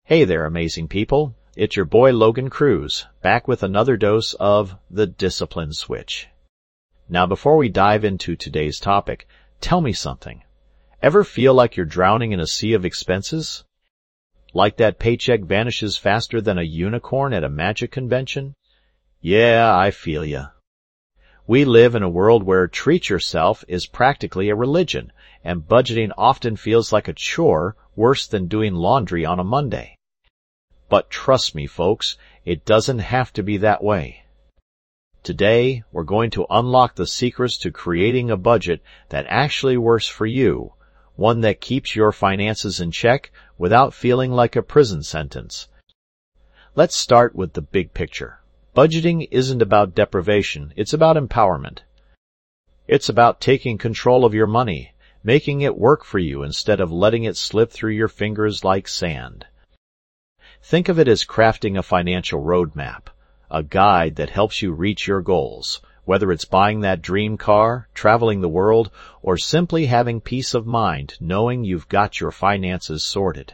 Hey there, amazing people. It's your boy Logan Cruz, back with another dose of the Discipline Switch. Now, before we dive into today's topic, tell me something. Ever feel like you're drowning in a sea of expenses? Like that paycheck vanishes faster than a unicorn at a magic convention? Yeah, I feel ya. We live in a world where treat yourself is practically a religion, and budgeting often feels like a chore worse than doing laundry on a Monday. But trust me, folks, it doesn't have to be that way. Today, we're going to unlock the secrets to creating a budget that actually works for you, one that keeps your finances in check without feeling like a prison sentence. Let's start with the big picture. Budgeting isn't about deprivation, it's about empowerment. It's about taking control of your money, making it work for you instead of letting it slip through your fingers like sand. Think of it as crafting a financial roadmap, a guide that helps you reach your goals, whether it's buying that dream car, traveling the world, or simply having peace of mind knowing you've got your finances sorted.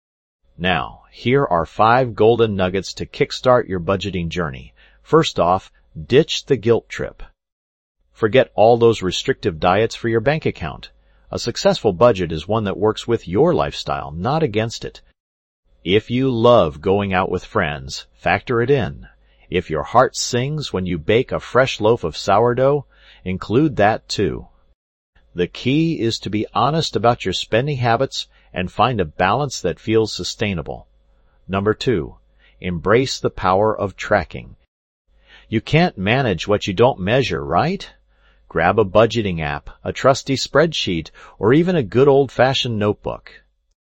Now, here are 5 golden nuggets to kickstart your budgeting journey. First off, ditch the guilt trip. Forget all those restrictive diets for your bank account. A successful budget is one that works with your lifestyle, not against it. If you love going out with friends, factor it in. If your heart sings when you bake a fresh loaf of sourdough, include that too. The key is to be honest about your spending habits and find a balance that feels sustainable. Number 2, embrace the power of tracking. You can't manage what you don't measure, right? Grab a budgeting app, a trusty spreadsheet, or even a good old-fashioned notebook.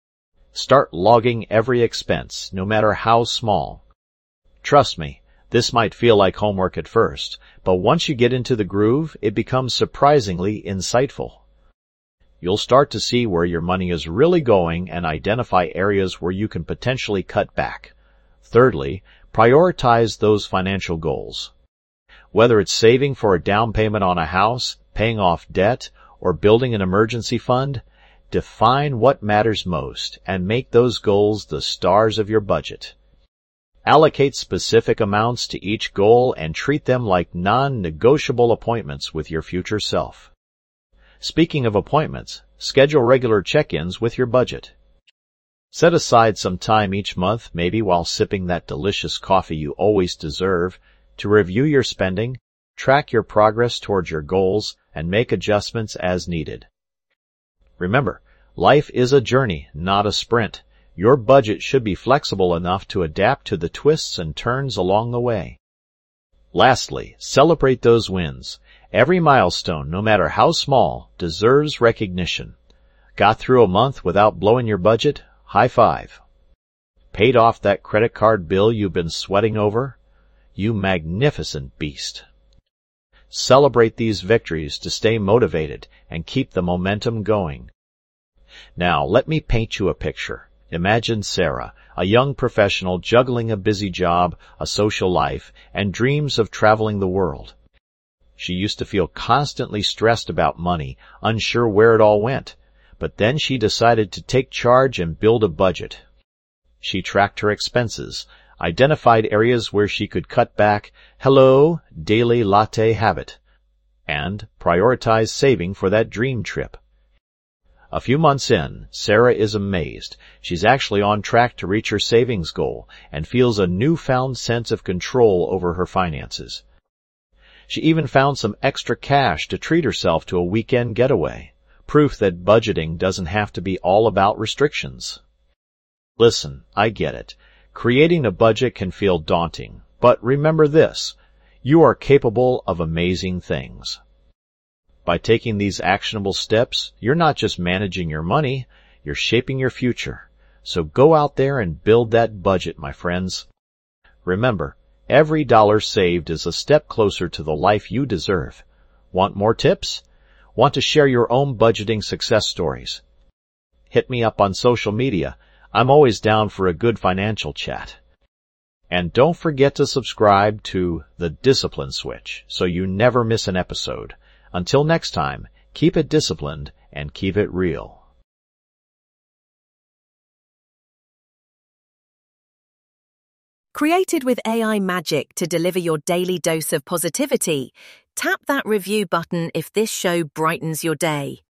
Start logging every expense, no matter how small. Trust me, this might feel like homework at first, but once you get into the groove, it becomes surprisingly insightful. You'll start to see where your money is really going and identify areas where you can potentially cut back. Thirdly, prioritize those financial goals. Whether it's saving for a down payment on a house, paying off debt, or building an emergency fund, define what matters most and make those goals the stars of your budget. Allocate specific amounts to each goal and treat them like non-negotiable appointments with your future self. Speaking of appointments, schedule regular check-ins with your budget. Set aside some time each month, maybe while sipping that delicious coffee you always deserve, to review your spending, track your progress towards your goals, and make adjustments as needed. Remember, life is a journey, not a sprint. Your budget should be flexible enough to adapt to the twists and turns along the way. Lastly, celebrate those wins. Every milestone, no matter how small, deserves recognition. Got through a month without blowing your budget? High five. Paid off that credit card bill you've been sweating over? You magnificent beast. Celebrate these victories to stay motivated and keep the momentum going. Now, let me paint you a picture. Imagine Sarah, a young professional juggling a busy job, a social life, and dreams of traveling the world. She used to feel constantly stressed about money, unsure where it all went. But then she decided to take charge and build a budget. She tracked her expenses, identified areas where she could cut back, daily latte habit, and prioritized saving for that dream trip. A few months in, Sarah is amazed. She's actually on track to reach her savings goal and feels a newfound sense of control over her finances. She even found some extra cash to treat herself to a weekend getaway. Proof that budgeting doesn't have to be all about restrictions. Listen, I get it. Creating a budget can feel daunting, but remember this. You are capable of amazing things. By taking these actionable steps, you're not just managing your money, you're shaping your future. So go out there and build that budget, my friends. Remember, every dollar saved is a step closer to the life you deserve. Want more tips? Want to share your own budgeting success stories? Hit me up on social media. I'm always down for a good financial chat. And don't forget to subscribe to The Discipline Switch so you never miss an episode. Until next time, keep it disciplined and keep it real. Created with AI magic to deliver your daily dose of positivity, tap that review button if this show brightens your day.